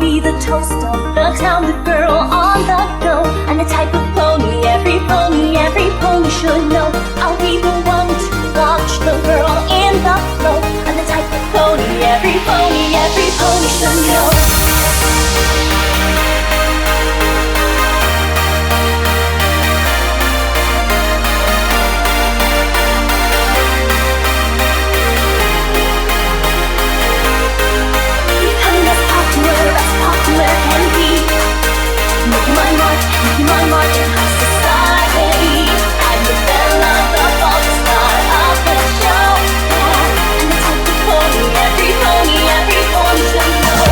be the toast of the town, the girl on the go, and the type of pony every pony should know. I'll be the one to watch the girl in the flow, and the type of pony every pony should know. Making my mark in high society. I'm the belle of the ball, the star of the show. Yeah. And the type of pony every pony should know.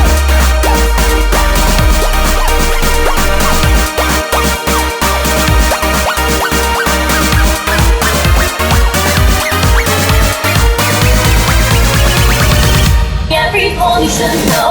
Every pony should know.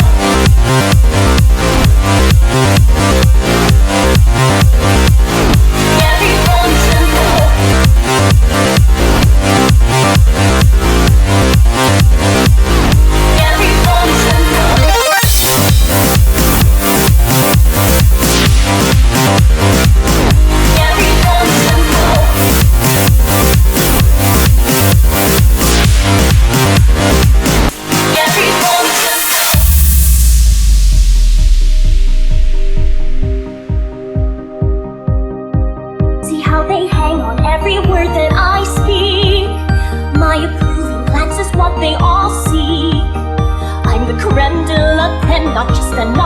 They hang on every word that I speak. My approving glance is what they all seek. I'm the creme de la creme, not just an